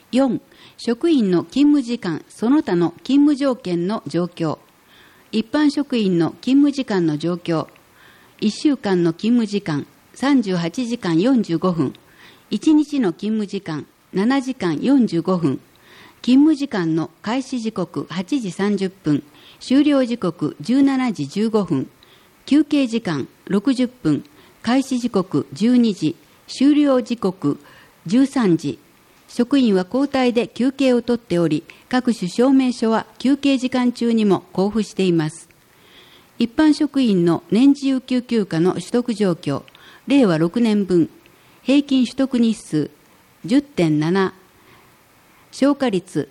4、職員の勤務時間その他の勤務条件の状況。一般職員の勤務時間の状況。1週間の勤務時間38時間45分。1日の勤務時間7時間45分。勤務時間の開始時刻8時30分。終了時刻17時15分。休憩時間60分。開始時刻12時。終了時刻13時。職員は交代で休憩をとっており、各種証明書は休憩時間中にも交付しています。一般職員の年次有給休暇の取得状況、令和6年分、平均取得日数 10.7、消化率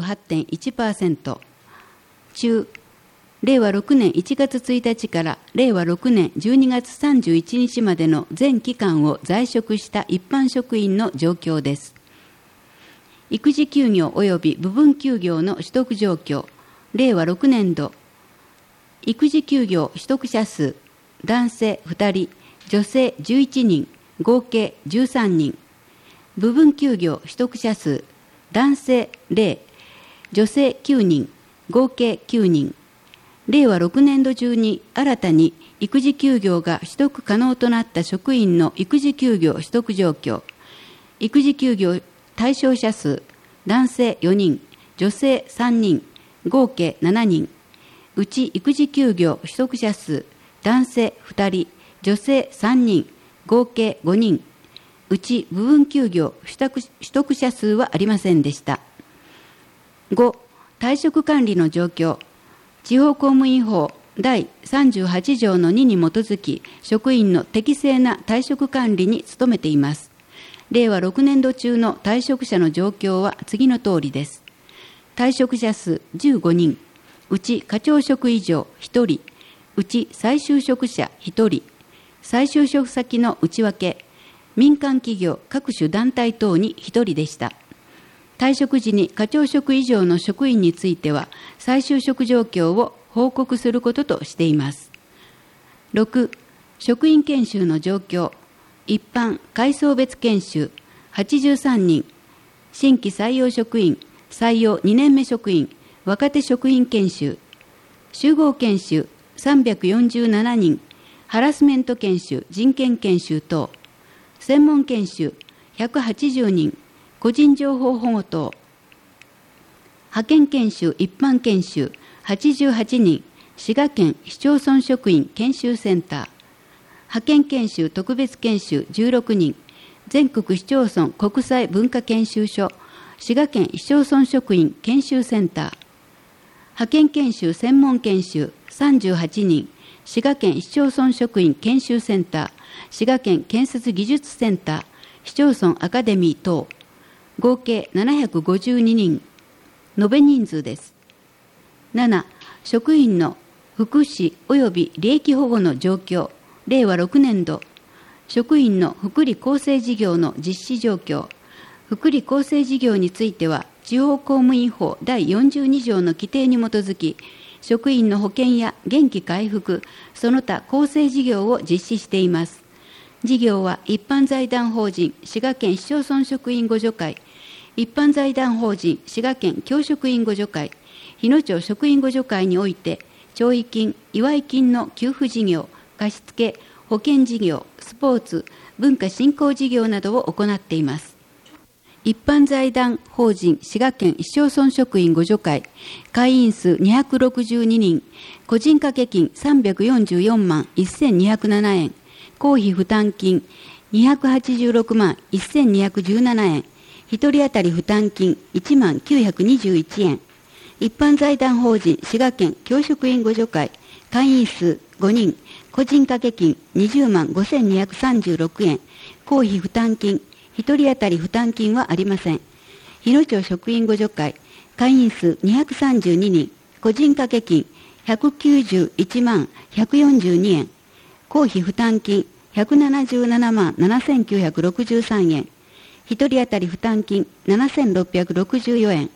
28.1%、中、令和6年1月1日から令和6年12月31日までの全期間を在職した一般職員の状況です。育児休業及び部分休業の取得状況、令和6年度、育児休業取得者数、男性2人、女性11人、合計13人。部分休業取得者数、男性0、女性9人、合計9人。令和6年度中に新たに育児休業が取得可能となった職員の育児休業取得状況、育児休業対象者数、男性4人、女性3人、合計7人。うち育児休業取得者数、男性2人、女性3人、合計5人。うち部分休業取得者数はありませんでした。5、退職管理の状況。地方公務員法第38条の2に基づき、職員の適正な退職管理に努めています。令和6年度中の退職者の状況は次の通りです。退職者数15人、うち課長職以上1人、うち再就職者1人、再就職先の内訳、民間企業各種団体等に1人でした。退職時に課長職以上の職員については、再就職状況を報告することとしています。6、職員研修の状況。一般・階層別研修83人、新規採用職員、採用2年目職員、若手職員研修、集合研修347人、ハラスメント研修、人権研修等、専門研修180人、個人情報保護等、派遣研修、一般研修88人、滋賀県市町村職員研修センター、派遣研修特別研修16人、全国市町村国際文化研修所、滋賀県市町村職員研修センター、派遣研修専門研修38人、滋賀県市町村職員研修センター、滋賀県建設技術センター、市町村アカデミー等、合計752人、延べ人数です。7、職員の福祉及び利益保護の状況。令和6年度、職員の福利厚生事業の実施状況。福利厚生事業については、地方公務員法第42条の規定に基づき、職員の保険や元気回復、その他厚生事業を実施しています。事業は一般財団法人滋賀県市町村職員互助会、一般財団法人滋賀県教職員互助会、日野町職員互助会において、弔慰金、祝金の給付事業、貸付、保険事業、スポーツ、文化振興事業などを行っています。一般財団法人滋賀県市町村職員互助会、会員数262人、個人掛金344万1207円、公費負担金286万1217円、一人当たり負担金1万921円。一般財団法人滋賀県教職員互助会、会員数5人、個人掛金20万5236円、公費負担金、一人当たり負担金はありません。日野町職員互助会、会員数232人、個人掛金191万142円、公費負担金177万7963円、一人当たり負担金7664円。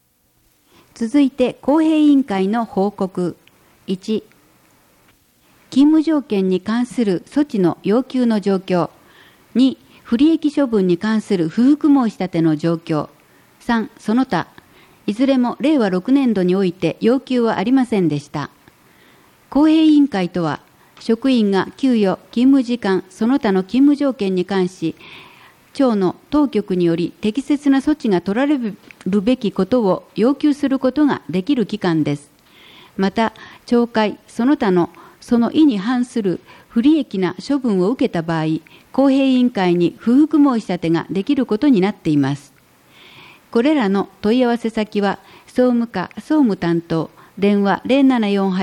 続いて公平委員会の報告。1、 勤務条件に関する措置の要求の状況。2、不利益処分に関する不服申し立ての状況。3、その他。いずれも令和6年度において要求はありませんでした。公平委員会とは、職員が給与、勤務時間、その他の勤務条件に関し、庁の当局により適切な措置が取られるべきことを要求することができる機関です。また、懲戒、その他のその意に反する不利益な処分を受けた場合、公平委員会に不服申し立てができることになっています。これらの問い合わせ先は、総務課総務担当、電話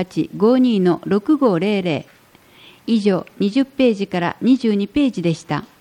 0748-52-6500。以上、20ページから22ページでした。